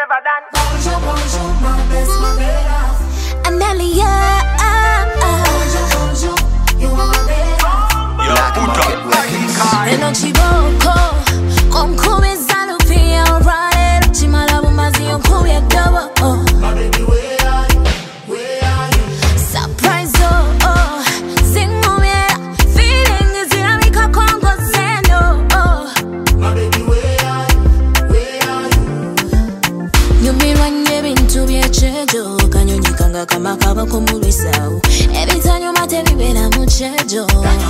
never done. Bonjour, bonjour, my best, my better. Amelia. Bonjour, bonjour, you are my better. Energy boko, konkume zalupia alright. Chimalabu mazi yonkuye double. My baby, where are you? Where are you? Surprise oh, zingumye feeling is inamika kongo sendo. My baby, where are you? Where are you? Nyumirwanye bintu byechejo kanyonyikanga kama kabako mulisau. Ebitanyo mate bibera muchejo.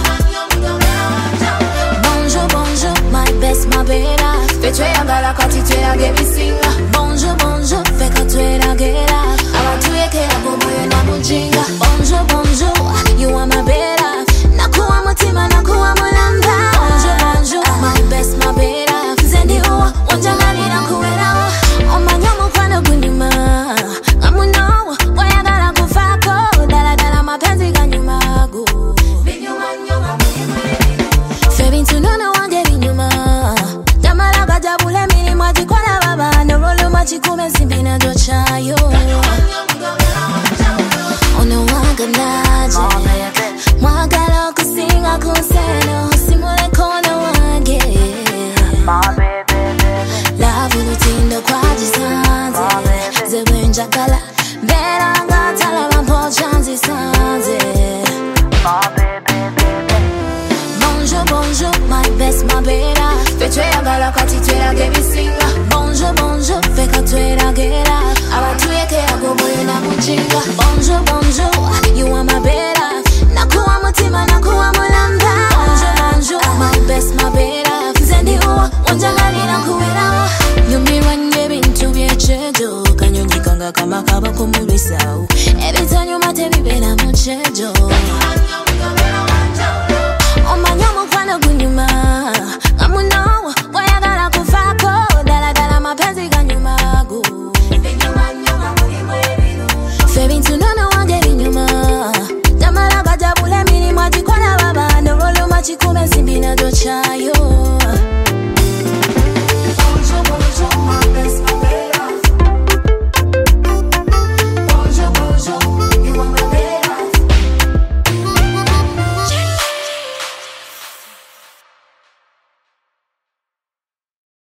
Bonjour, bonjour, my best, my better. Fetwe yagala kati twe yage bisinga. Bonjour, bonjour, feka twe yagera. Abatuye kera bomoyo na mujinga. Bonjour, bonjour, you are my better. Nakuwa mutima, nakuwa mulamba. Bonjour, bonjour, my best, my better. Zendi uwa, wanjangali nakuwera. Omanya mukwano gunyuma. Amuno, wayagala kufako. Dala dala mapenzi ganyuma gu. Binyuma, nyuma, Febintu nono wange binyuma. Tamala gajabule mini mwajikola baba. Norolo machikume simpina dochayo. Ono wanga naje. Mwagala okusinga kunseno. Simule kono wange. Love ulutindo kwa jisanze. Zewe njagala. Bera ngatala lampocha nzisanze. Bonjour, bonjour, my best, my better. Fetwe yagala kati twe yage bisinga. Bonjour, bonjour, feka twe yagera. Abatuye kera gomoyo na mujinga. Bonjour, bonjour, you are my better. Nakuwa mutima, nakuwa mulamba. Bonjour, bonjour, my best, my better. Zendi uwa, wanjangali nakuwera. Nyumirwanye bintu byechejo kanyonyikanga kama kabako mulisau.